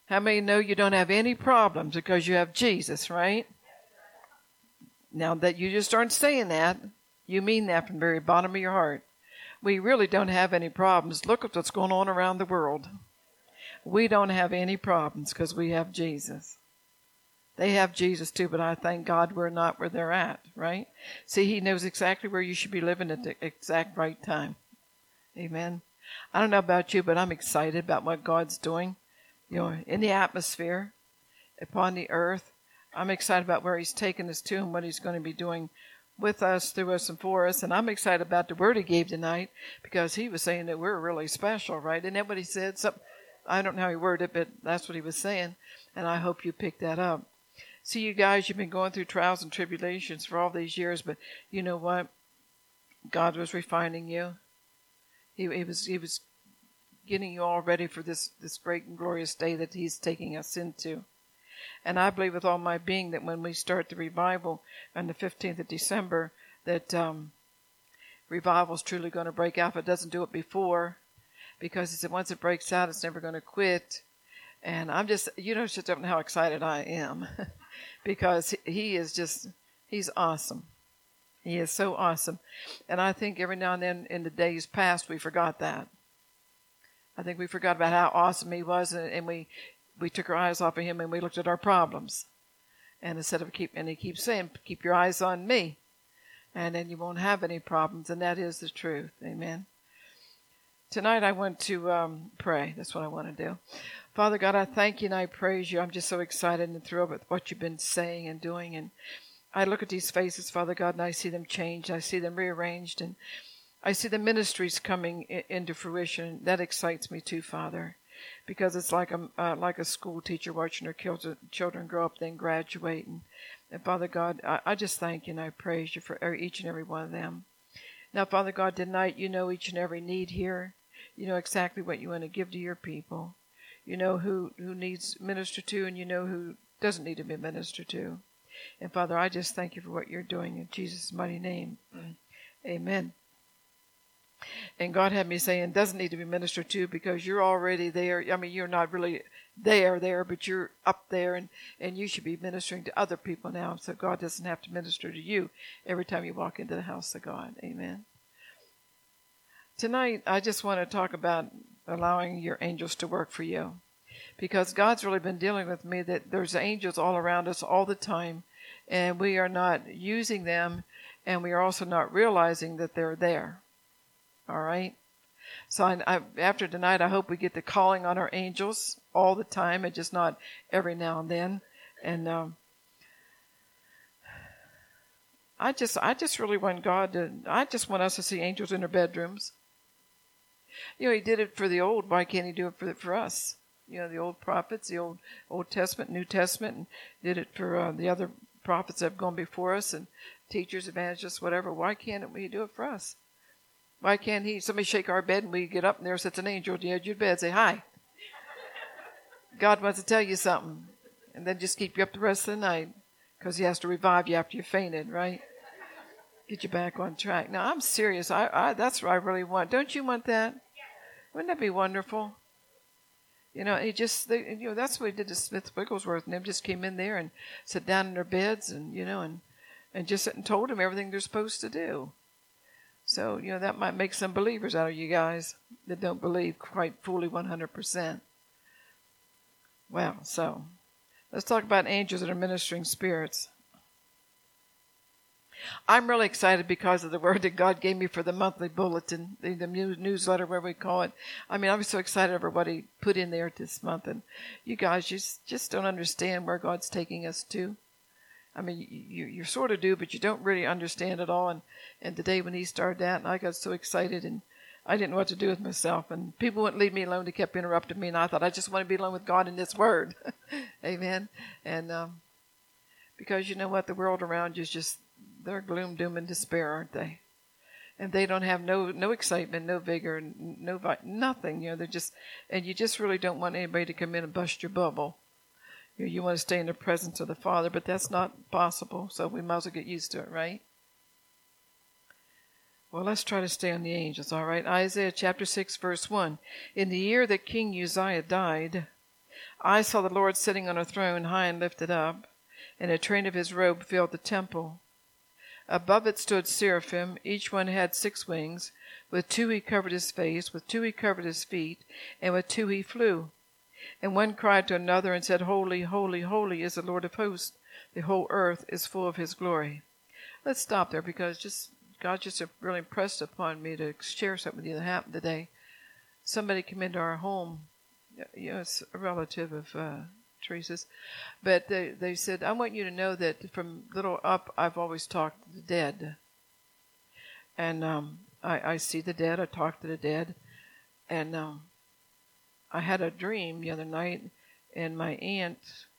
How many know you don't have any problems because you have Jesus, right? Now that you just aren't saying that, you mean that from the very bottom of your heart. We really don't have any problems. Look at what's going on around the world. We don't have any problems because we have Jesus. They have Jesus too, but I thank God we're not where they're at, right? See, He knows exactly where you should be living at the exact right time. Amen. I don't know about you, but I'm excited about what God's doing, in the atmosphere, upon the earth. I'm excited about where He's taken us to and what He's going to be doing with us, through us, and for us. And I'm excited about the word He gave tonight because He was saying that we're really special, right? Isn't that what He said? I don't know how He worded it, but that's what He was saying. And I hope you picked that up. See, you guys, you've been going through trials and tribulations for all these years, but you know what? God was refining you. He was getting you all ready for this great and glorious day that He's taking us into. And I believe with all my being that when we start the revival on the 15th of December, that revival is truly going to break out. If it doesn't do it before, because He said once it breaks out, it's never going to quit. And I'm just, just don't know how excited I am because He's awesome. He is so awesome. And I think every now and then in the days past, we forgot that. I think we forgot about how awesome He was, and we took our eyes off of Him and we looked at our problems. And instead of and He keeps saying, keep your eyes on me, and then you won't have any problems. And that is the truth. Amen. Tonight I want to pray. That's what I want to do. Father God, I thank You and I praise You. I'm just so excited and thrilled with what You've been saying and doing. And I look at these faces, Father God, and I see them changed. I see them rearranged. And I see the ministries coming into fruition. That excites me too, Father, because it's like a school teacher watching her children grow up, then graduate. And Father God, I just thank You and I praise You for each and every one of them. Now, Father God, tonight You know each and every need here. You know exactly what You want to give to Your people. You know who needs ministered to, and You know who doesn't need to be ministered to. And Father, I just thank You for what You're doing in Jesus' mighty name. Amen. And God had me saying doesn't need to be ministered to because you're already there. I mean, you're not really there, but you're up there, and you should be ministering to other people now. So God doesn't have to minister to you every time you walk into the house of God. Amen. Tonight, I just want to talk about allowing your angels to work for you, because God's really been dealing with me that there's angels all around us all the time, and we are not using them, and we are also not realizing that they're there. All right? So after tonight, I hope we get the calling on our angels all the time and just not every now and then. And I just really want I just want us to see angels in their bedrooms. He did it for the old. Why can't He do it for us? The old prophets, the Old Testament, New Testament, and did it for the other prophets that have gone before us, and teachers, evangelists, whatever. Why can't we do it for us? Why can't somebody shake our bed and we get up and there sits an angel at the edge of your bed, say, hi. God wants to tell you something. And then just keep you up the rest of the night because He has to revive you after you fainted, right? Get you back on track. Now, I'm serious. That's what I really want. Don't you want that? Wouldn't that be wonderful? That's what He did to Smith Wigglesworth, and they just came in there and sat down in their beds and just and told them everything they're supposed to do. So, that might make some believers out of you guys that don't believe quite fully 100%. Well, so let's talk about angels that are ministering spirits. I'm really excited because of the word that God gave me for the monthly bulletin, the newsletter, where we call it. I mean, I'm so excited over what He put in there this month. And you guys just don't understand where God's taking us to. I mean, you sort of do, but you don't really understand it all. And today when He started that, and I got so excited, and I didn't know what to do with myself. And people wouldn't leave me alone. They kept interrupting me, and I thought, I just want to be alone with God in this word. Amen. And because you know what? The world around you is just, they're gloom, doom, and despair, aren't they? And they don't have no excitement, no vigor, nothing. They're just, and you just really don't want anybody to come in and bust your bubble. You want to stay in the presence of the Father, but that's not possible, so we might as well get used to it, right? Well, let's try to stay on the angels, all right? Isaiah chapter 6, verse 1. In the year that King Uzziah died, I saw the Lord sitting on a throne, high and lifted up, and a train of his robe filled the temple. Above it stood seraphim, each one had 6 wings. With 2 he covered his face, with 2 he covered his feet, and with 2 he flew. And one cried to another and said, Holy, holy, holy is the Lord of hosts. The whole earth is full of his glory. Let's stop there because God just really impressed upon me to share something with you that happened today. Somebody came into our home. It's a relative of Teresa's. But they said, I want you to know that from little up, I've always talked to the dead. And I see the dead. I talk to the dead. And I had a dream the other night, and my aunt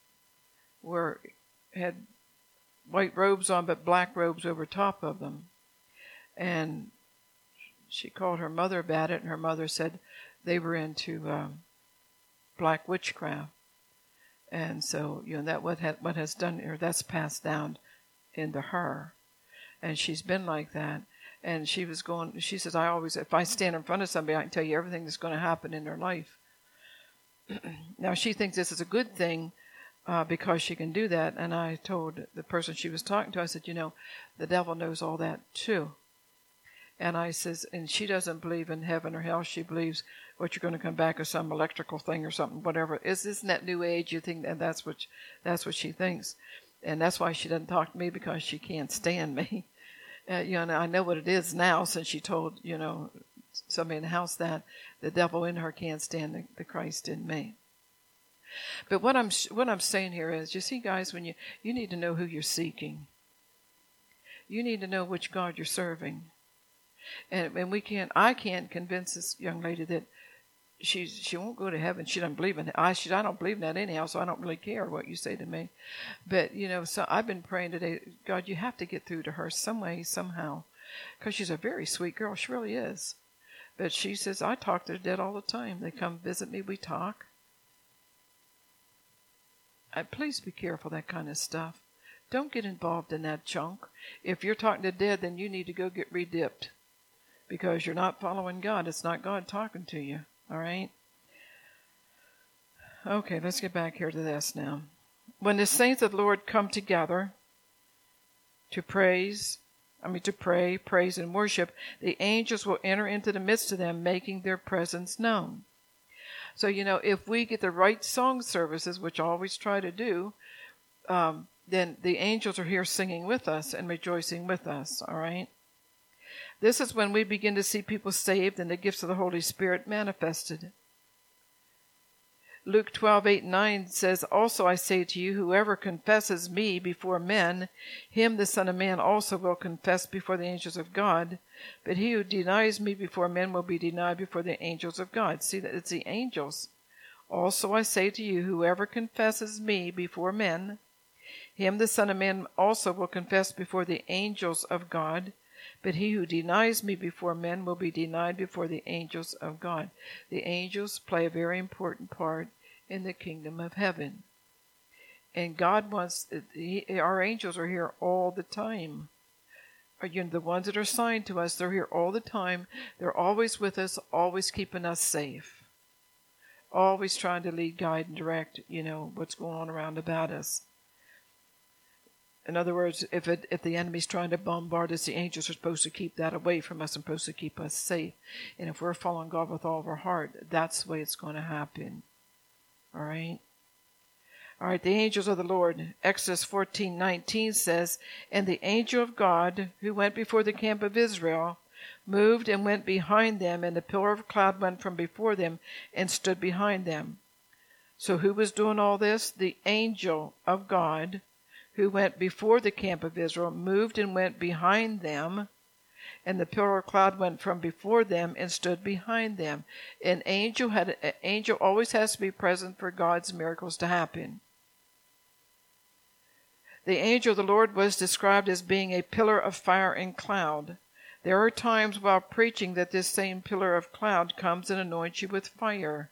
had white robes on, but black robes over top of them. And she called her mother about it, and her mother said they were into black witchcraft. And so, that what has done her, that's passed down into her. And she's been like that. And she says, if I stand in front of somebody, I can tell you everything that's going to happen in their life. Now, she thinks this is a good thing because she can do that. And I told the person she was talking to, I said, the devil knows all that too. And I says, and she doesn't believe in heaven or hell. She believes what you're going to come back as some electrical thing or something, whatever. Isn't that new age? You think, and that's what she thinks. And that's why she doesn't talk to me, because she can't stand me. And I know what it is now, since she told, somebody in the house that the devil in her can't stand the Christ in me. But what I'm saying here is, you see, guys, when you need to know who you're seeking. You need to know which God you're serving. And I can't convince this young lady that she won't go to heaven. She doesn't believe in it. I don't believe in that anyhow, so I don't really care what you say to me. But, so I've been praying today, God, you have to get through to her some way, somehow. Because she's a very sweet girl. She really is. But she says, I talk to the dead all the time. They come visit me. We talk. Please be careful, that kind of stuff. Don't get involved in that junk. If you're talking to the dead, then you need to go get redipped. Because you're not following God. It's not God talking to you. All right? Okay, let's get back here to this now. When the saints of the Lord come together to pray, praise, and worship, the angels will enter into the midst of them, making their presence known. So, if we get the right song services, which I always try to do, then the angels are here singing with us and rejoicing with us. All right? This is when we begin to see people saved and the gifts of the Holy Spirit manifested. Luke 12:8-9 says, Also I say to you, whoever confesses me before men, him the Son of Man also will confess before the angels of God. But he who denies me before men will be denied before the angels of God. See, that it's the angels. Also I say to you, whoever confesses me before men, him the Son of Man also will confess before the angels of God. But he who denies me before men will be denied before the angels of God. The angels play a very important part in the kingdom of heaven. And God wants, our angels are here all the time. The ones that are assigned to us, they're here all the time. They're always with us, always keeping us safe. Always trying to lead, guide, and direct, what's going on around about us. In other words, if the enemy's trying to bombard us, the angels are supposed to keep that away from us and supposed to keep us safe. And if we're following God with all of our heart, that's the way it's going to happen. All right? All right, the angels of the Lord. Exodus 14:19 says, And the angel of God, who went before the camp of Israel, moved and went behind them, and the pillar of cloud went from before them and stood behind them. So who was doing all this? The angel of God, who went before the camp of Israel, moved and went behind them, and the pillar of cloud went from before them and stood behind them. An angel always has to be present for God's miracles to happen. The angel of the Lord was described as being a pillar of fire and cloud. There are times while preaching that this same pillar of cloud comes and anoints you with fire.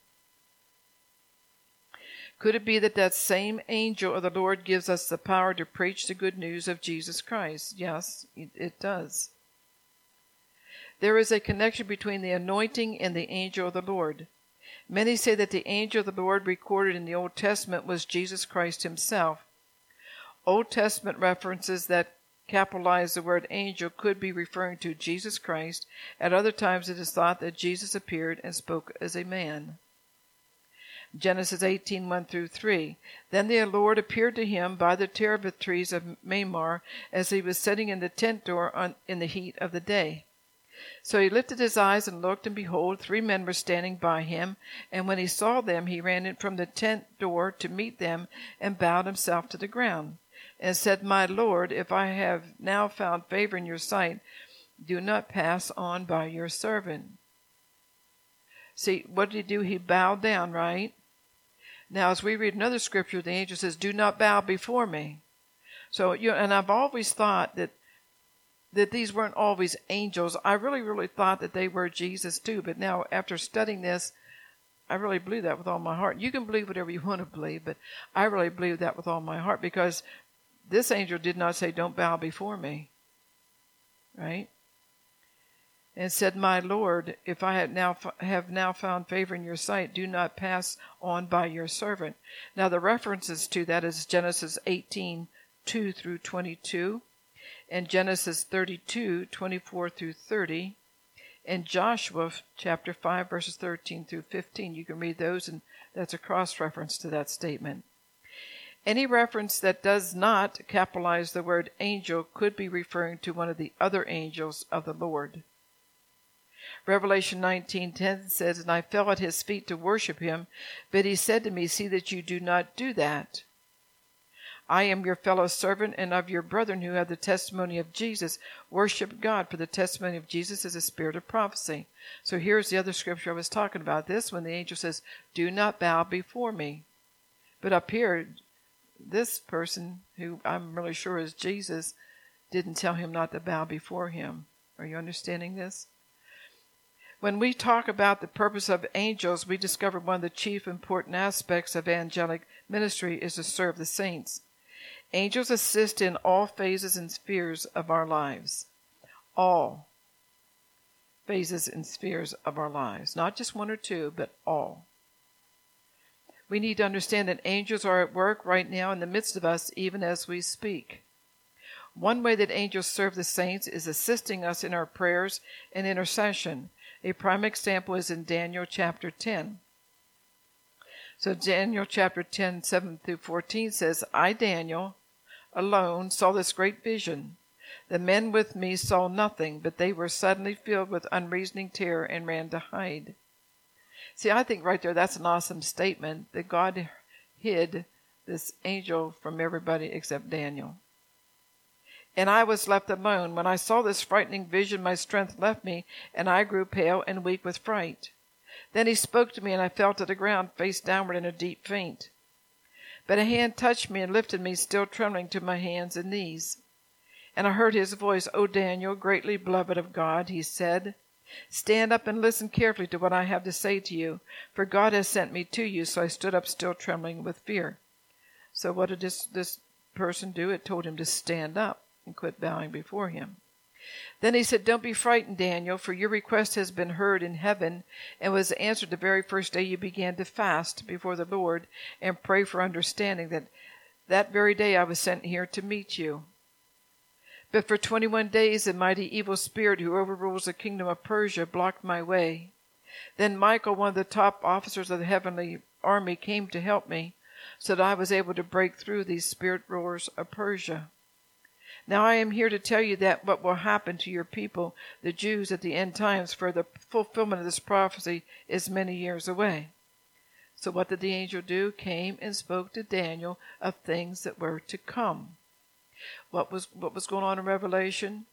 Could it be that same angel of the Lord gives us the power to preach the good news of Jesus Christ? Yes, it does. There is a connection between the anointing and the angel of the Lord. Many say that the angel of the Lord recorded in the Old Testament was Jesus Christ himself. Old Testament references that capitalize the word angel could be referring to Jesus Christ. At other times it is thought that Jesus appeared and spoke as a man. Genesis 18:1-3. Then the Lord appeared to him by the terebinth trees of Mamre as he was sitting in the tent door in the heat of the day. So he lifted his eyes and looked, and behold, 3 men were standing by him. And when he saw them, he ran in from the tent door to meet them, and bowed himself to the ground, and said, My Lord, if I have now found favor in your sight, do not pass on by your servant. See, what did he do? He bowed down, right? Now, as we read another scripture, the angel says, do not bow before me. So, and I've always thought that these weren't always angels. I really thought that they were Jesus too. But now, after studying this, I really believe that with all my heart. You can believe whatever you want to believe, but I really believe that with all my heart, because this angel did not say, don't bow before me. Right? And said, My Lord, if I have now found favor in your sight, do not pass on by your servant. Now the references to that is Genesis 18:2-22, and Genesis 32:24-30, and Joshua chapter 5 verses 13-15. You can read those, and that's a cross-reference to that statement. Any reference that does not capitalize the word angel could be referring to one of the other angels of the Lord. Revelation 19:10 says, And I fell at his feet to worship him, but he said to me, See that you do not do that. I am your fellow servant and of your brethren who have the testimony of Jesus. Worship God, for the testimony of Jesus is a spirit of prophecy. So here's the other scripture I was talking about. This when the angel says, Do not bow before me. But up here, this person, who I'm really sure is Jesus, didn't tell him not to bow before him. Are you understanding this? When we talk about the purpose of angels, we discover one of the chief important aspects of angelic ministry is to serve the saints. Angels assist in all phases and spheres of our lives. All phases and spheres of our lives. Not just one or two, but all. We need to understand that angels are at work right now in the midst of us, even as we speak. One way that angels serve the saints is assisting us in our prayers and intercession. A prime example is in Daniel chapter 10. So Daniel chapter 10, 7-14 says, I, Daniel, alone saw this great vision. The men with me saw nothing, but they were suddenly filled with unreasoning terror and ran to hide. See, I think right there that's an awesome statement that God hid this angel from everybody except Daniel. And I was left alone. When I saw this frightening vision, my strength left me, and I grew pale and weak with fright. Then he spoke to me, and I fell to the ground, face downward in a deep faint. But a hand touched me and lifted me, still trembling, to my hands and knees. And I heard his voice, O Daniel, greatly beloved of God, he said, Stand up and listen carefully to what I have to say to you, for God has sent me to you. So I stood up, still trembling with fear. So what did this person do? It told him to stand up and quit bowing before him. Then he said, Don't be frightened, Daniel, for your request has been heard in heaven and was answered the very first day you began to fast before the Lord and pray for understanding. That very day I was sent here to meet you. But for 21 days the mighty evil spirit who overrules the kingdom of Persia blocked my way. Then Michael, one of the top officers of the heavenly army, came to help me, so that I was able to break through these spirit rulers of Persia. Now I am here to tell you that what will happen to your people, the Jews, at the end times, for the fulfillment of this prophecy is many years away. So what did the angel do? Came and spoke to Daniel of things that were to come. What was going on in Revelation?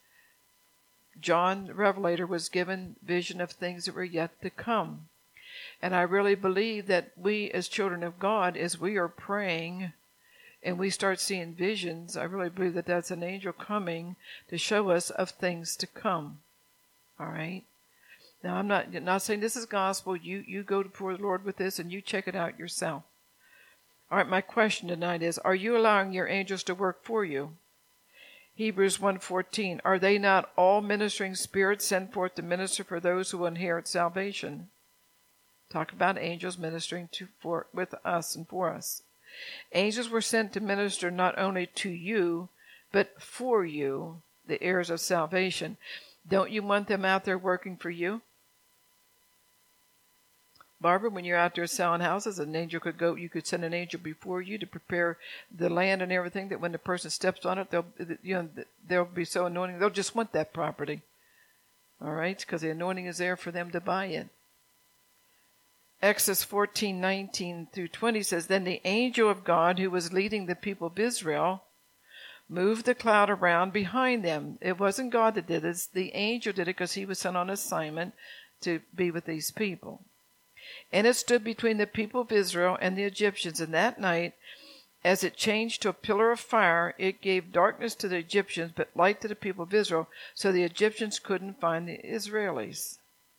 John the Revelator was given vision of things that were yet to come. And I really believe that we as children of God, as we are praying and we start seeing visions, I really believe that that's an angel coming to show us of things to come. All right? Now, I'm not saying this is gospel. You go before the Lord with this and you check it out yourself. All right, my question tonight is, are you allowing your angels to work for you? Hebrews 1:14, are they not all ministering spirits sent forth to minister for those who will inherit salvation? Talk about angels ministering with us and for us. Angels were sent to minister not only to you, but for you, the heirs of salvation. Don't you want them out there working for you? Barbara, when you're out there selling houses, an angel could go. You could send an angel before you to prepare the land and everything. That when the person steps on it, they'll be so anointing. They'll just want that property. All right, because the anointing is there for them to buy it. Exodus 14:19 through 20 says, Then the angel of God, who was leading the people of Israel, moved the cloud around behind them. It wasn't God that did it. The angel did it because he was sent on assignment to be with these people. And it stood between the people of Israel and the Egyptians. And that night, as it changed to a pillar of fire, it gave darkness to the Egyptians, but light to the people of Israel, so the Egyptians couldn't find the Israelis.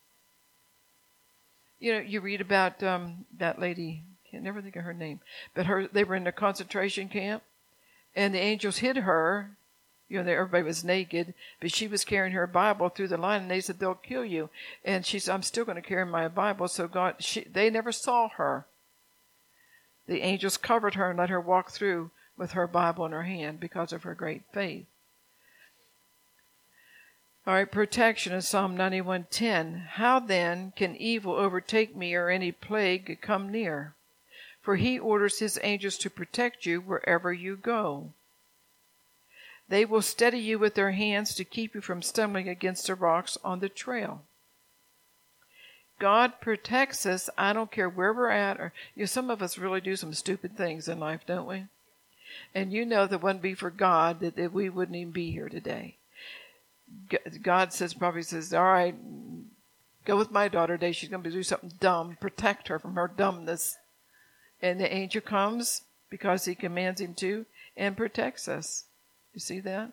You know, you read about that lady, can't never think of her name, but they were in a concentration camp, and the angels hid her. You know, everybody was naked, but she was carrying her Bible through the line, and they said, they'll kill you. And she said, I'm still going to carry my Bible. So they never saw her. The angels covered her and let her walk through with her Bible in her hand because of her great faith. All right, protection in Psalm 91:10. How then can evil overtake me or any plague come near? For he orders his angels to protect you wherever you go. They will steady you with their hands to keep you from stumbling against the rocks on the trail. God protects us. I don't care where we're at. Or some of us really do some stupid things in life, don't we? And you know that wouldn't be for God that we wouldn't even be here today. God probably says, all right, go with my daughter today. She's going to do something dumb. Protect her from her dumbness. And the angel comes because he commands him to and protects us. You see that?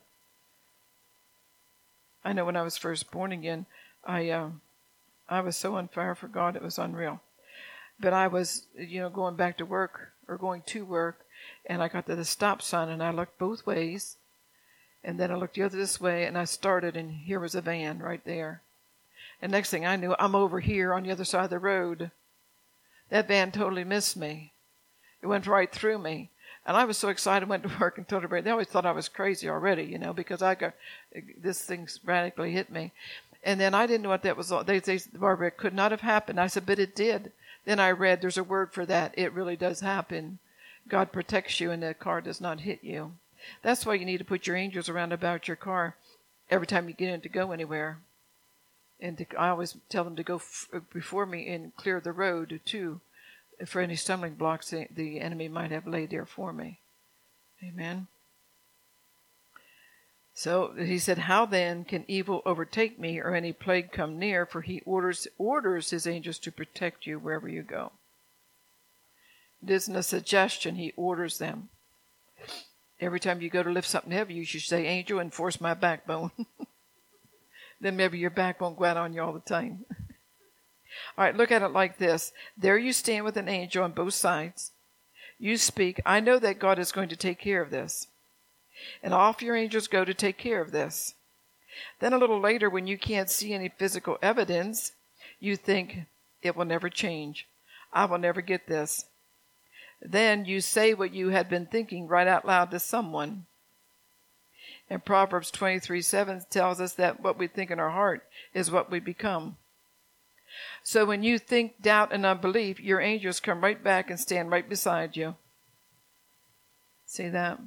I know when I was first born again, I was so on fire for God, it was unreal. But I was, going back to work or going to work, and I got to the stop sign, and I looked both ways. And then I looked this way, and I started, and here was a van right there. And next thing I knew, I'm over here on the other side of the road. That van totally missed me. It went right through me. And I was so excited, went to work and told everybody. They always thought I was crazy already, because this thing radically hit me. And then I didn't know what that was. They say, Barbara, it could not have happened. I said, but it did. Then I read, there's a word for that. It really does happen. God protects you, and the car does not hit you. That's why you need to put your angels around about your car every time you get in to go anywhere. And I always tell them to go before me and clear the road, too, for any stumbling blocks the enemy might have laid there for me. Amen. So he said, how then can evil overtake me or any plague come near? For he orders his angels to protect you wherever you go. It isn't a suggestion. He orders them. Every time you go to lift something heavy, you should say, angel, enforce my backbone. Then maybe your back won't go out on you all the time. All right, look at it like this. There you stand with an angel on both sides. You speak, I know that God is going to take care of this. And off your angels go to take care of this. Then a little later, when you can't see any physical evidence, you think, it will never change. I will never get this. Then you say what you had been thinking right out loud to someone. And Proverbs 23:7 tells us that what we think in our heart is what we become. So when you think doubt and unbelief, your angels come right back and stand right beside you. See that?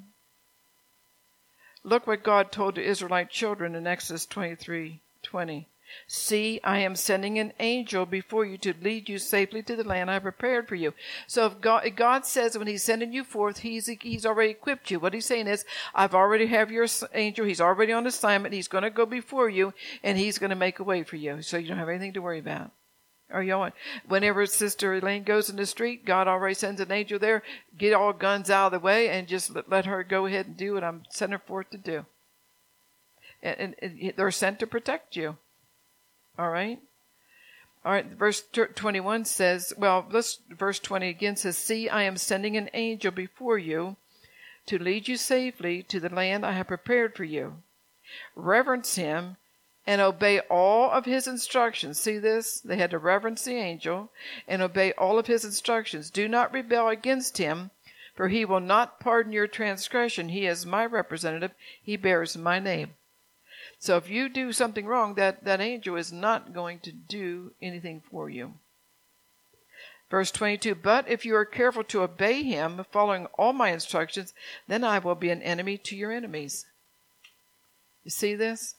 Look what God told the Israelite children in Exodus 23:20. See, I am sending an angel before you to lead you safely to the land I prepared for you. So if God says when he's sending you forth, he's already equipped you. What he's saying is, I've already have your angel. He's already on assignment. He's going to go before you, and he's going to make a way for you. So you don't have anything to worry about. Whenever Sister Elaine goes in the street, God already sends an angel there. Get all guns out of the way and just let her go ahead and do what I'm sending her forth to do. And they're sent to protect you. All right. Verse 21 says, verse 20 again says, see, I am sending an angel before you to lead you safely to the land I have prepared for you. Reverence him and obey all of his instructions. See this? They had to reverence the angel and obey all of his instructions. Do not rebel against him, for he will not pardon your transgression. He is my representative. He bears my name. So if you do something wrong, that angel is not going to do anything for you. Verse 22, but if you are careful to obey him, following all my instructions, then I will be an enemy to your enemies. You see this?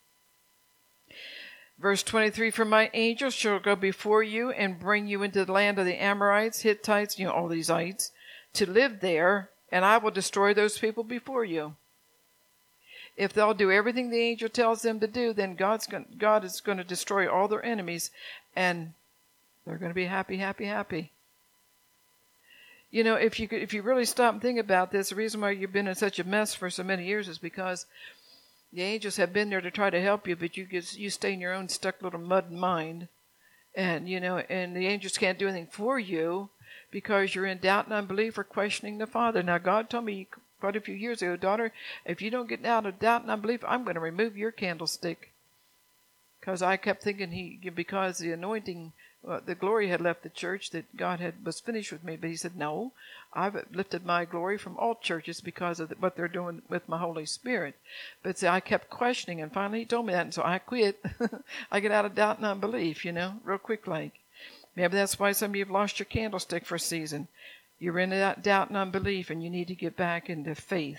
Verse 23, for my angel shall go before you and bring you into the land of the Amorites, Hittites, all these ites, to live there, and I will destroy those people before you. If they'll do everything the angel tells them to do, then God is going to destroy all their enemies, and they're going to be happy, happy, happy. If you really stop and think about this, the reason why you've been in such a mess for so many years is because the angels have been there to try to help you, but you stay in your own stuck little mud mind, and and the angels can't do anything for you because you're in doubt and unbelief or questioning the Father. Now, God told me quite a few years ago, daughter, if you don't get out of doubt and unbelief, I'm going to remove your candlestick. Because I kept thinking because the anointing, the glory had left the church, that God was finished with me. But he said, no, I've lifted my glory from all churches because of what they're doing with my Holy Spirit. But see, I kept questioning, and finally he told me that, and so I quit. I get out of doubt and unbelief, real quick like. Maybe that's why some of you have lost your candlestick for a season. You're in that doubt and unbelief, and you need to get back into faith.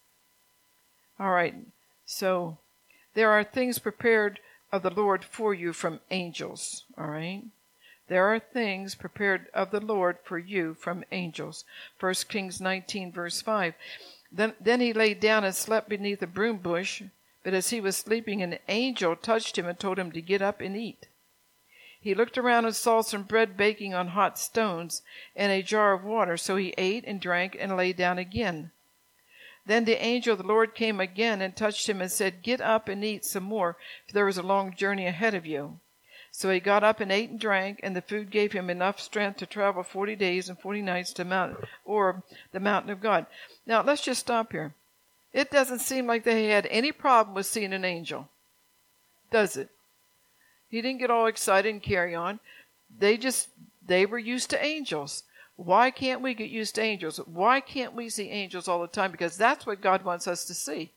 All right, so there are things prepared of the Lord for you from angels, all right? There are things prepared of the Lord for you from angels. 1 Kings 19, verse 5. Then he lay down and slept beneath a broom bush, but as he was sleeping, an angel touched him and told him to get up and eat. He looked around and saw some bread baking on hot stones and a jar of water, so he ate and drank and lay down again. Then the angel of the Lord came again and touched him and said, get up and eat some more, for there is a long journey ahead of you. So he got up and ate and drank, and the food gave him enough strength to travel 40 days and 40 nights to Mount Oreb, the mountain of God. Now, let's just stop here. It doesn't seem like they had any problem with seeing an angel, does it? He didn't get all excited and carry on. They were used to angels. Why can't we get used to angels? Why can't we see angels all the time? Because that's what God wants us to see.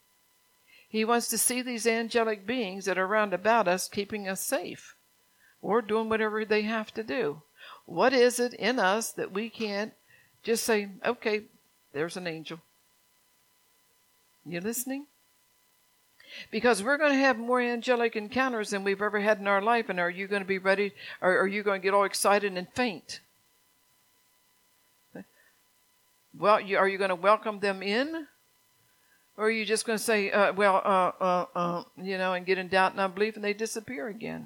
He wants to see these angelic beings that are round about us, keeping us safe or doing whatever they have to do. What is it in us that we can't just say, okay, there's an angel? You listening? Because we're going to have more angelic encounters than we've ever had in our life. And are you going to be ready, or are you going to get all excited and faint? Well, are you going to welcome them in? Or are you just going to say, and get in doubt and unbelief, and they disappear again?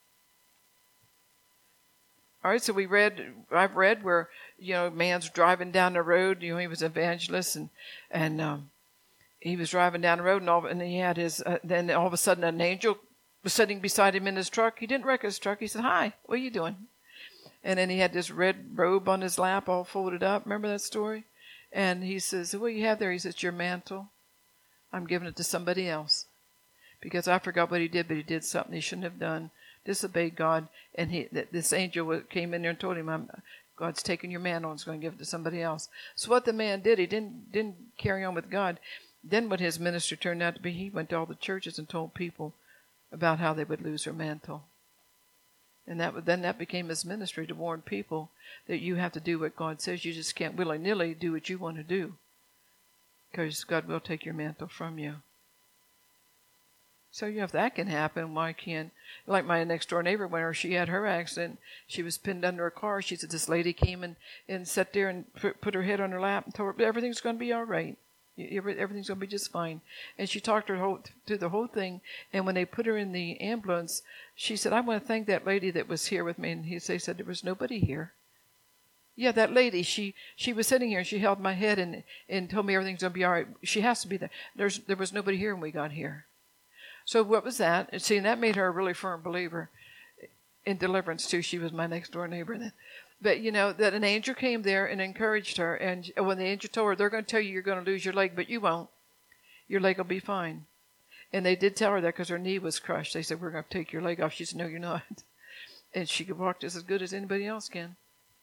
All right, so I've read where, man's driving down the road, he was an evangelist, and he was driving down the road, and he had then all of a sudden an angel was sitting beside him in his truck. He didn't wreck his truck. He said, hi, what are you doing? And then he had this red robe on his lap all folded up. Remember that story? And he says, what do you have there? He says, your mantle. I'm giving it to somebody else. Because I forgot what he did, but he did something he shouldn't have done. Disobeyed God. And this angel came in there and told him, God's taking your mantle and is going to give it to somebody else. So what the man did, he didn't carry on with God. Then what his ministry turned out to be, he went to all the churches and told people about how they would lose their mantle. And then that became his ministry, to warn people that you have to do what God says. You just can't willy-nilly do what you want to do, because God will take your mantle from you. So if that can happen, why can't, like my next door neighbor, when she had her accident, she was pinned under a car. She said this lady came and sat there and put her head on her lap and told her everything's going to be all right. Everything's going to be just fine. And she talked her through the whole thing. And when they put her in the ambulance, she said, I want to thank that lady that was here with me. And they said, there was nobody here. Yeah, that lady, she was sitting here and she held my head and told me everything's going to be all right. She has to be there. There was nobody here when we got here. So what was that? And see, that made her a really firm believer in deliverance too. She was my next door neighbor then. But, that an angel came there and encouraged her. And when the angel told her, they're going to tell you you're going to lose your leg, but you won't. Your leg will be fine. And they did tell her that because her knee was crushed. They said, we're going to take your leg off. She said, no, you're not. And she could walk just as good as anybody else can.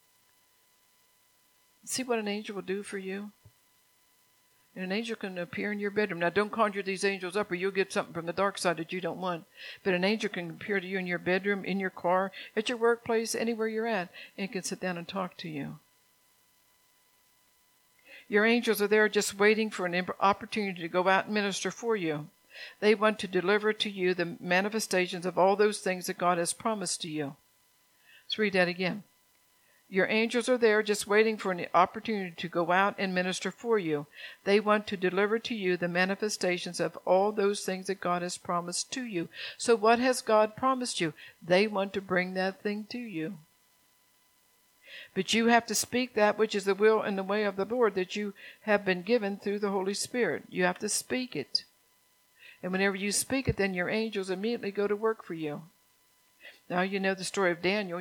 See what an angel will do for you? And an angel can appear in your bedroom. Now, don't conjure these angels up or you'll get something from the dark side that you don't want. But an angel can appear to you in your bedroom, in your car, at your workplace, anywhere you're at, and can sit down and talk to you. Your angels are there just waiting for an opportunity to go out and minister for you. They want to deliver to you the manifestations of all those things that God has promised to you. Let's read that again. Your angels are there just waiting for an opportunity to go out and minister for you. They want to deliver to you the manifestations of all those things that God has promised to you. So what has God promised you? They want to bring that thing to you. But you have to speak that which is the will and the way of the Lord that you have been given through the Holy Spirit. You have to speak it. And whenever you speak it, then your angels immediately go to work for you. Now you know the story of Daniel.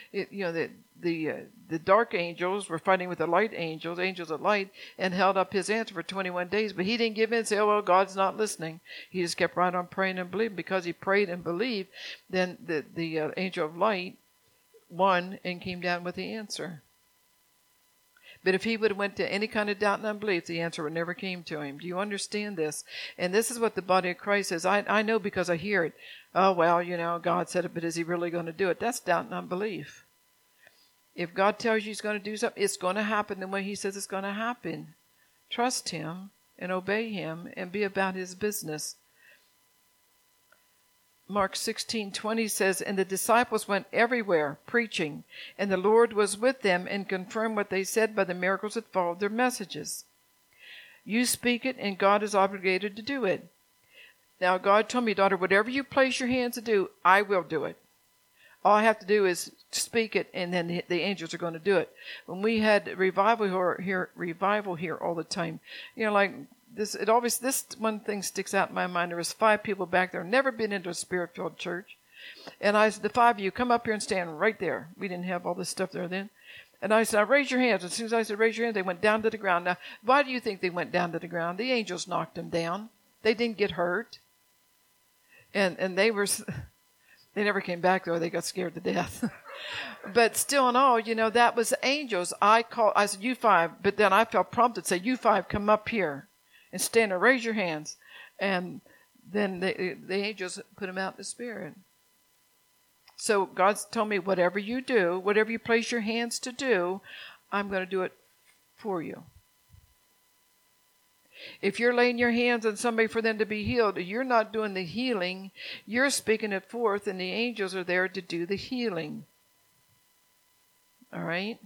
The dark angels were fighting with the light angels, angels of light, and held up his answer for 21 days. But he didn't give in and say, oh, well, God's not listening. He just kept right on praying and believing. Because he prayed and believed, then the angel of light won and came down with the answer. But if he would have went to any kind of doubt and unbelief, the answer would never came to him. Do you understand this? And this is what the body of Christ is. I know because I hear it. Oh, well, God said it, but is he really going to do it? That's doubt and unbelief. If God tells you he's going to do something, it's going to happen the way he says it's going to happen. Trust him and obey him and be about his business. Mark 16:20 says, and the disciples went everywhere preaching, and the Lord was with them and confirmed what they said by the miracles that followed their messages. You speak it, and God is obligated to do it. Now, God told me, daughter, whatever you place your hands to do, I will do it. All I have to do is speak it, and then the angels are going to do it. When we had revival here all the time, like this one thing sticks out in my mind. There was 5 people back there, never been into a spirit-filled church. And I said, the 5 of you, come up here and stand right there. We didn't have all this stuff there then. And I said, now raise your hands. As soon as I said, raise your hands, they went down to the ground. Now, why do you think they went down to the ground? The angels knocked them down. They didn't get hurt. And they never came back, though. They got scared to death. But still in all, that was angels. I said, you 5. But then I felt prompted to say, you 5, come up here and stand and raise your hands. And then the angels put them out in the spirit. So God's told me, whatever you do, whatever you place your hands to do, I'm going to do it for you. If you're laying your hands on somebody for them to be healed, you're not doing the healing. You're speaking it forth, and the angels are there to do the healing. All right?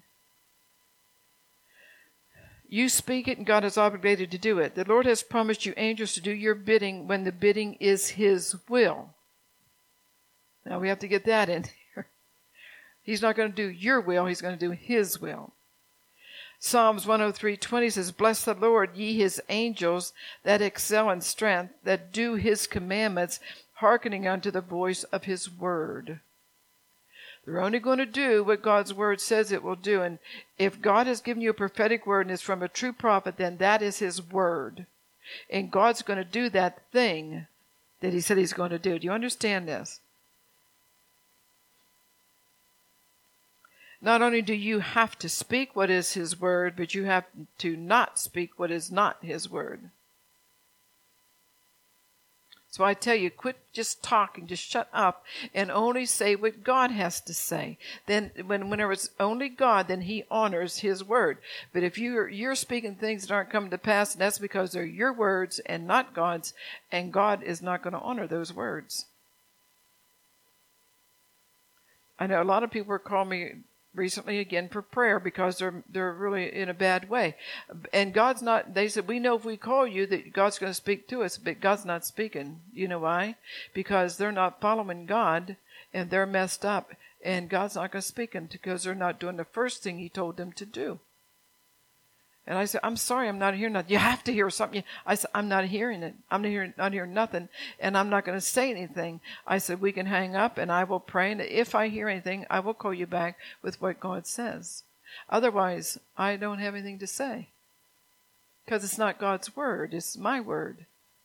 You speak it, and God is obligated to do it. The Lord has promised you angels to do your bidding when the bidding is his will. Now we have to get that in here. He's not going to do your will. He's going to do his will. Psalms 103:20 says, bless the Lord, ye his angels that excel in strength, that do his commandments, hearkening unto the voice of his word. They're only going to do what God's word says it will do. And if God has given you a prophetic word and it's from a true prophet, then that is his word. And God's going to do that thing that he said he's going to do. Do you understand this? Not only do you have to speak what is his word, but you have to not speak what is not his word. So I tell you, quit just talking, just shut up, and only say what God has to say. Then whenever it's only God, then he honors his word. But if you're speaking things that aren't coming to pass, that's because they're your words and not God's, and God is not going to honor those words. I know a lot of people are calling me recently again for prayer because they're really in a bad way. And God's not, they said, we know if we call you that God's going to speak to us, but God's not speaking. You know why? Because they're not following God and they're messed up, and God's not going to speak them because they're not doing the first thing he told them to do. And I said, I'm sorry, I'm not hearing nothing. You have to hear something. I said, I'm not hearing it. I'm not hearing nothing, and I'm not going to say anything. I said, we can hang up, and I will pray, and if I hear anything, I will call you back with what God says. Otherwise, I don't have anything to say because it's not God's word. It's my word.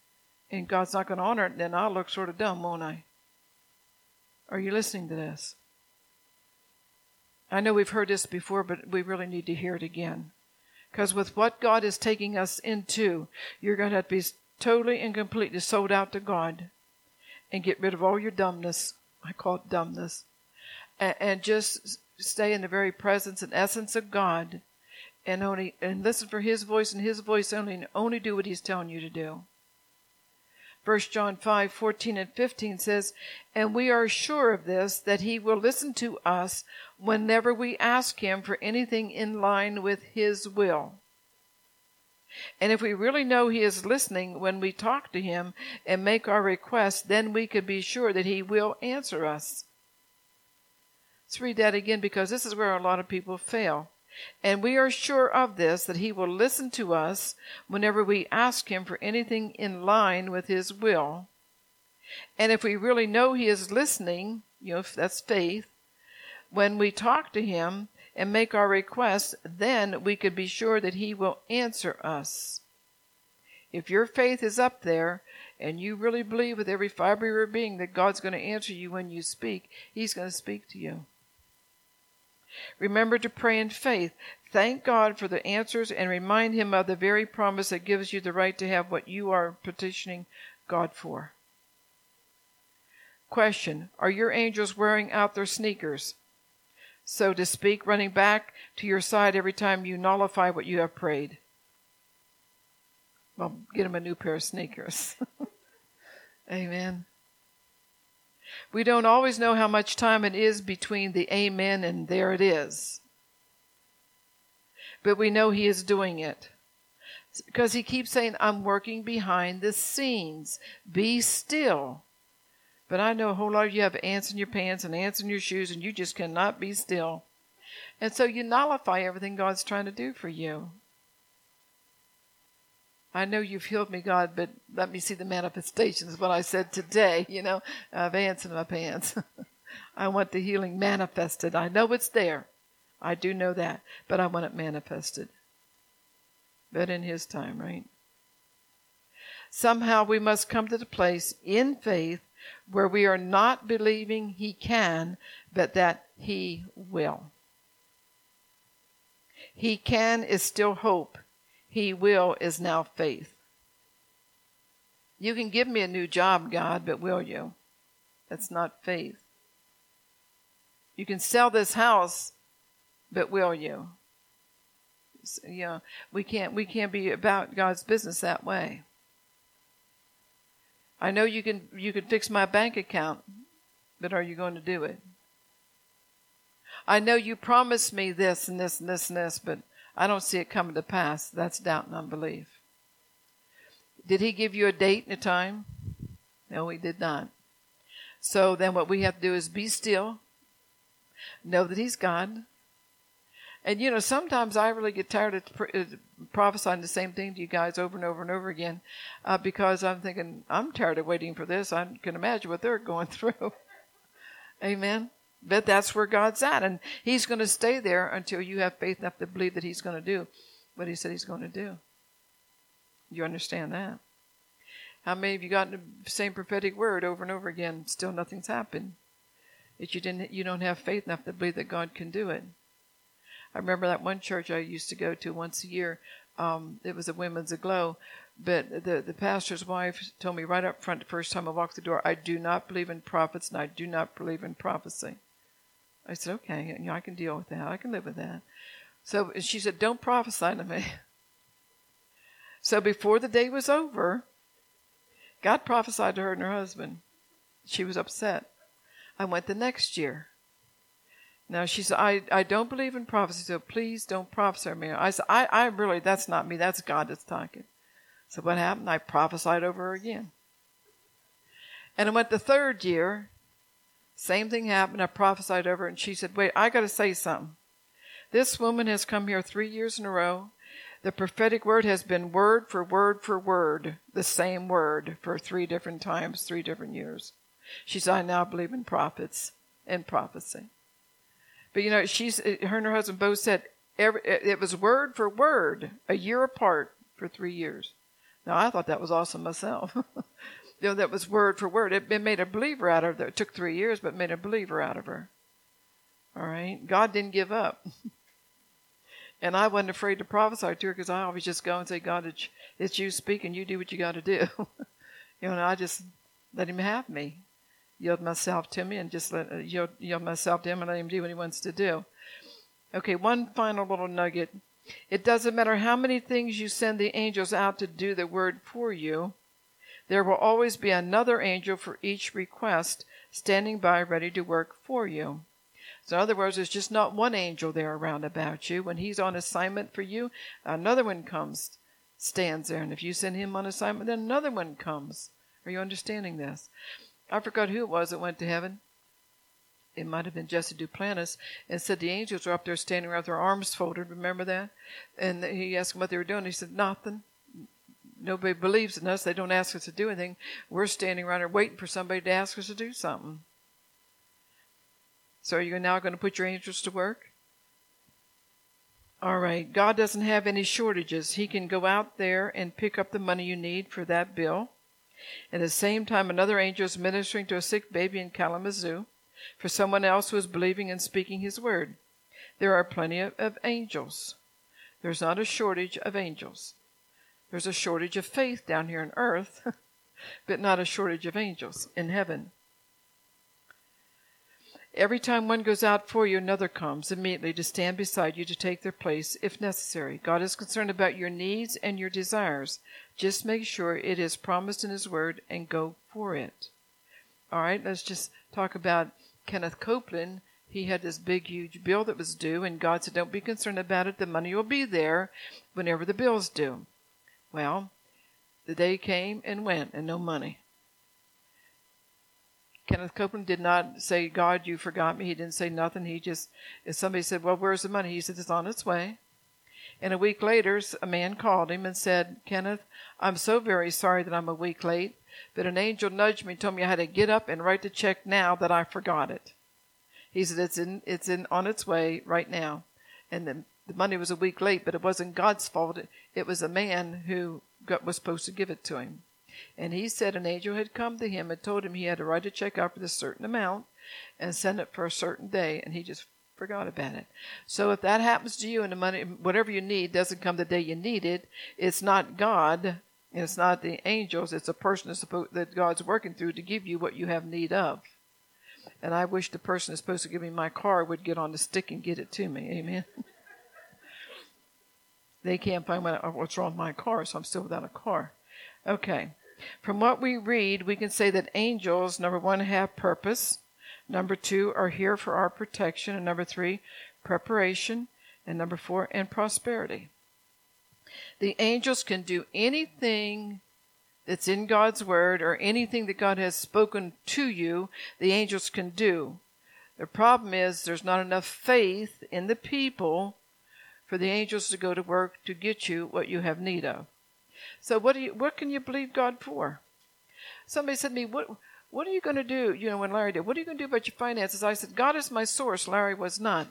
and God's not going to honor it, then I'll look sort of dumb, won't I? Are you listening to this? I know we've heard this before, but we really need to hear it again. Because with what God is taking us into, you're going to have to be totally and completely sold out to God and get rid of all your dumbness. I call it dumbness. And just stay in the very presence and essence of God and listen for His voice and His voice only, and only do what He's telling you to do. 1 John 5:14 and 15 says, "And we are sure of this, that He will listen to us whenever we ask Him for anything in line with His will." And if we really know He is listening when we talk to Him and make our requests, then we can be sure that He will answer us. Let's read that again, because this is where a lot of people fail. "And we are sure of this, that He will listen to us whenever we ask Him for anything in line with His will. And if we really know He is listening, if that's faith, when we talk to Him and make our requests, then we could be sure that He will answer us." If your faith is up there and you really believe with every fiber of your being that God's going to answer you when you speak, He's going to speak to you. Remember to pray in faith. Thank God for the answers and remind Him of the very promise that gives you the right to have what you are petitioning God for. Question: are your angels wearing out their sneakers, so to speak, running back to your side every time you nullify what you have prayed? Well, get them a new pair of sneakers. Amen. We don't always know how much time it is between the amen and there it is. But we know He is doing it. Because He keeps saying, "I'm working behind the scenes. Be still." But I know a whole lot of you have ants in your pants and ants in your shoes, and you just cannot be still. And so you nullify everything God's trying to do for you. "I know you've healed me, God, but let me see the manifestations," is what I said today. I have ants in my pants. I want the healing manifested. I know it's there. I do know that, but I want it manifested. But in His time, right? Somehow we must come to the place in faith where we are not believing He can, but that He will. He can is still hope. He will is now faith. You can give me a new job, God, but will you? That's not faith. You can sell this house, but will you? We can't be about God's business that way. I know you can fix my bank account, but are you going to do it? I know you promised me this and this and this and this, but I don't see it coming to pass. That's doubt and unbelief. Did He give you a date and a time? No, He did not. So then what we have to do is be still, know that He's God. And sometimes I really get tired of prophesying the same thing to you guys over and over and over again, because I'm thinking, I'm tired of waiting for this. I can imagine what they're going through. Amen. But that's where God's at, and He's going to stay there until you have faith enough to believe that He's going to do what He said He's going to do. You understand that? How many of you gotten the same prophetic word over and over again, still nothing's happened? That you don't have faith enough to believe that God can do it. I remember that one church I used to go to once a year. It was a Women's Aglow. But the pastor's wife told me right up front the first time I walked the door, "I do not believe in prophets, and I do not believe in prophecy." I said, "Okay, I can deal with that. I can live with that." So she said, "Don't prophesy to me." So before the day was over, God prophesied to her and her husband. She was upset. I went the next year. Now she said, I don't believe in prophecy, so please don't prophesy to me. I said, I really, that's not me. That's God that's talking. So what happened? I prophesied over her again. And I went the third year. Same thing happened. I prophesied over her, and she said, "Wait, I got to say something. This woman has come here 3 years in a row. The prophetic word has been word for word for word, the same word for 3 different times, 3 different years." She said, "I now believe in prophets and prophecy." But her and her husband both said it was word for word, a year apart for 3 years. Now, I thought that was awesome myself. That was word for word. It made a believer out of her. It took 3 years, but made a believer out of her. All right? God didn't give up. And I wasn't afraid to prophesy to her because I always just go and say, God, it's you speaking. You do what you got to do. And I just let him have me. Yield myself to me and just yield myself to him and let him do what he wants to do. Okay, one final little nugget. It doesn't matter how many things you send the angels out to do the word for you. There will always be another angel for each request standing by ready to work for you. So in other words, there's just not one angel there around about you. When he's on assignment for you, another one comes, stands there. And if you send him on assignment, then another one comes. Are you understanding this? I forgot who it was that went to heaven. It might have been Jesse Duplantis, and said the angels were up there standing around with their arms folded. Remember that? And he asked them what they were doing. He said, nothing. Nobody believes in us. They don't ask us to do anything. We're standing around here waiting for somebody to ask us to do something. So are you now going to put your angels to work? All right. God doesn't have any shortages. He can go out there and pick up the money you need for that bill. At the same time, another angel is ministering to a sick baby in Kalamazoo for someone else who is believing and speaking his word. There are plenty of angels. There's not a shortage of angels. There's a shortage of faith down here on earth, but not a shortage of angels in heaven. Every time one goes out for you, another comes immediately to stand beside you to take their place if necessary. God is concerned about your needs and your desires. Just make sure it is promised in his word and go for it. All right, let's just talk about Kenneth Copeland. He had this big, huge bill that was due, and God said, don't be concerned about it. The money will be there whenever the bill's due. Well, the day came and went, and no money. Kenneth Copeland did not say, God, you forgot me. He didn't say nothing. He just, if somebody said, well, where's the money? He said, it's on its way. And a week later, a man called him and said, Kenneth, I'm so very sorry that I'm a week late, but an angel nudged me and told me I had to get up and write the check now that I forgot it. He said, it's on its way right now. And the money was a week late, but it wasn't God's fault. It was a man who was supposed to give it to him. And he said an angel had come to him and told him he had to write a check out for this certain amount and send it for a certain day, and he just forgot about it. So if that happens to you and the money, whatever you need, doesn't come the day you need it, it's not God, and it's not the angels, it's a person that God's working through to give you what you have need of. And I wish the person that's supposed to give me my car would get on the stick and get it to me. Amen. They can't find what's wrong with my car, so I'm still without a car. Okay. From what we read, we can say that angels, number 1, have purpose. Number 2, are here for our protection. And number 3, preparation. And number 4, and prosperity. The angels can do anything that's in God's word or anything that God has spoken to you, the angels can do. The problem is there's not enough faith in the people for the angels to go to work to get you what you have need of. So what can you believe God for? Somebody said to me, what are you going to do? You know, when Larry did, what are you going to do about your finances? I said, God is my source. Larry was not.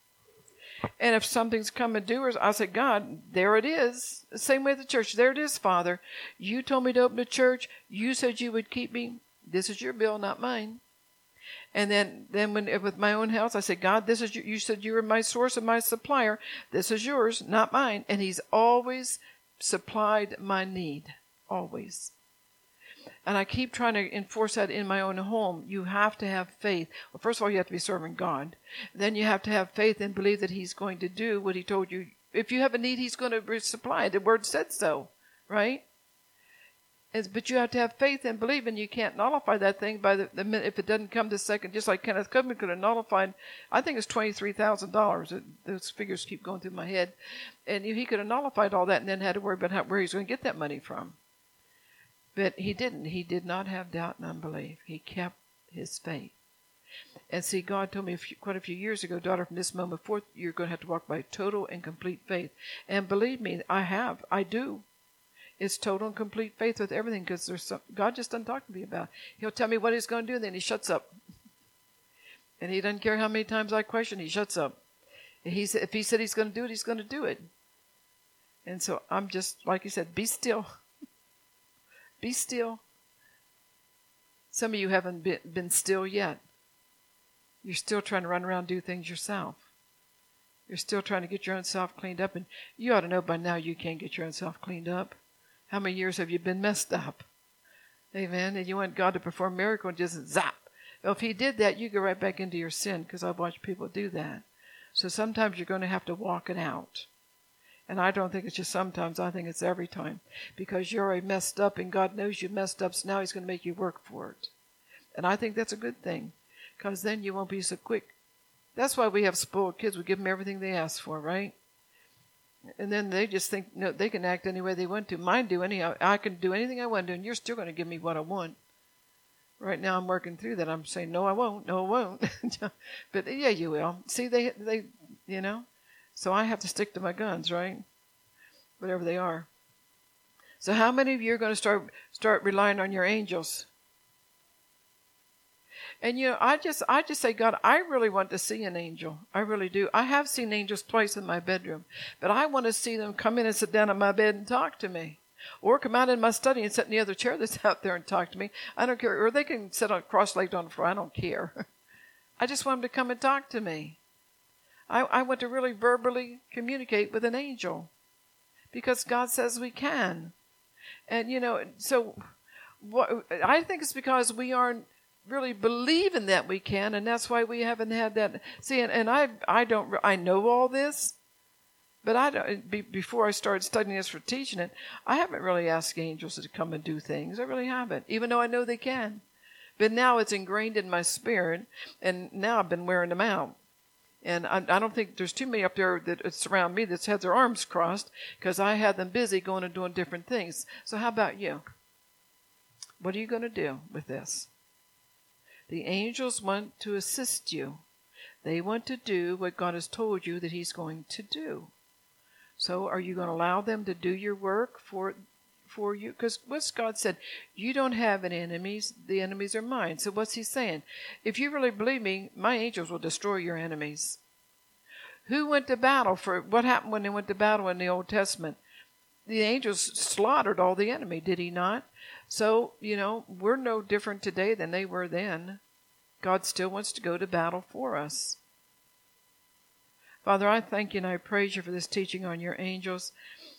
And if something's coming due, I said, God, there it is. The same way the church. There it is, Father. You told me to open a church. You said you would keep me. This is your bill, not mine. And then when with my own house, I said, God, this is you said you were my source and my supplier. This is yours, not mine. And he's always supplied my need. Always. And I keep trying to enforce that in my own home. You have to have faith. Well, first of all, you have to be serving God. Then you have to have faith and believe that he's going to do what he told you. If you have a need, he's going to supply. The word said so, right? But you have to have faith and believe, and you can't nullify that thing by the minute if it doesn't come to second. Just like Kenneth Copeland could have nullified, I think it's $23,000. Those figures keep going through my head, and he could have nullified all that and then had to worry about where he's going to get that money from. But he didn't. He did not have doubt and unbelief. He kept his faith. And see, God told me quite a few years ago, daughter, from this moment forth, you're going to have to walk by total and complete faith. And believe me, I do. It's total and complete faith with everything, because God just doesn't talk to me about it. He'll tell me what he's going to do, and then he shuts up. And he doesn't care how many times I question, he shuts up. And if he said he's going to do it, he's going to do it. And so I'm just, like he said, be still Be still. Some of you haven't been still yet. You're still trying to run around and do things yourself. You're still trying to get your own self cleaned up, and you ought to know by now you can't get your own self cleaned up. How many years have you been messed up? Amen. And you want God to perform a miracle and just zap. Well, if he did that, you go right back into your sin, because I've watched people do that. So sometimes you're going to have to walk it out. And I don't think it's just sometimes. I think it's every time. Because you're already messed up, and God knows you messed up, so now he's going to make you work for it. And I think that's a good thing, because then you won't be so quick. That's why we have spoiled kids. We give them everything they ask for, right? And then they just think, no, they can act any way they want to. Mine do anyhow. I can do anything I want to, and you're still going to give me what I want. Right now I'm working through that. I'm saying, no, I won't. No, I won't. But yeah, you will. See, they, you know. So I have to stick to my guns, right? Whatever they are. So how many of you are going to start relying on your angels? And you know, I just say, God, I really want to see an angel. I really do. I have seen angels twice in my bedroom, but I want to see them come in and sit down on my bed and talk to me. Or come out in my study and sit in the other chair that's out there and talk to me. I don't care. Or they can sit on cross-legged on the floor. I don't care. I just want them to come and talk to me. I want to really verbally communicate with an angel, because God says we can. And, you know, so I think it's because we aren't really believing that we can, and that's why we haven't had that. See, and I know all this, but I don't. Before I started studying this for teaching it, I haven't really asked angels to come and do things. I really haven't, even though I know they can. But now it's ingrained in my spirit, and now I've been wearing them out. And I don't think there's too many up there that surround me that's had their arms crossed, because I had them busy going and doing different things. So how about you? What are you going to do with this? The angels want to assist you. They want to do what God has told you that he's going to do. So are you going to allow them to do your work for you? Because what's God said? You don't have any enemies. The enemies are mine. So what's he saying? If you really believe me, my angels will destroy your enemies. Who went to battle what happened when they went to battle in the Old Testament? The angels slaughtered all the enemy, did he not? So, you know, we're no different today than they were then. God still wants to go to battle for us. Father, I thank you and I praise you for this teaching on your angels.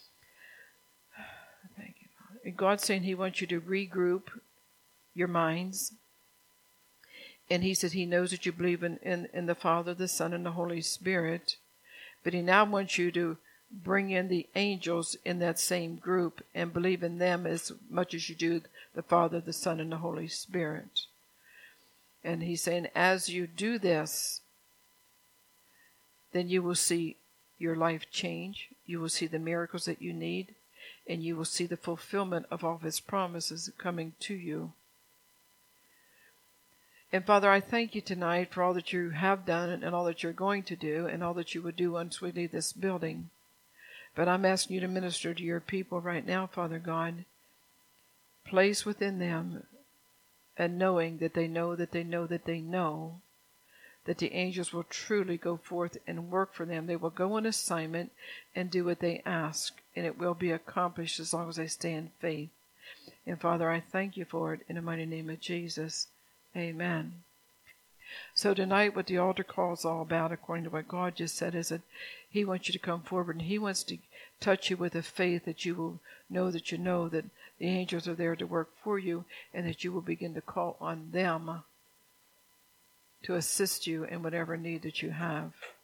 Thank you, Father. And God's saying he wants you to regroup your minds. And he said he knows that you believe in the Father, the Son, and the Holy Spirit. But he now wants you to bring in the angels in that same group and believe in them as much as you do the Father, the Son, and the Holy Spirit. And he's saying, as you do this, then you will see your life change. You will see the miracles that you need, and you will see the fulfillment of all of his promises coming to you. And Father, I thank you tonight for all that you have done and all that you're going to do and all that you would do once we leave this building. But I'm asking you to minister to your people right now, Father God. Place within them a knowing that they know that they know that they know that the angels will truly go forth and work for them. They will go on assignment and do what they ask, and it will be accomplished as long as they stay in faith. And Father, I thank you for it in the mighty name of Jesus. Amen. So tonight what the altar call is all about, according to what God just said, is that he wants you to come forward and he wants to touch you with a faith that you will know that the angels are there to work for you, and that you will begin to call on them to assist you in whatever need that you have.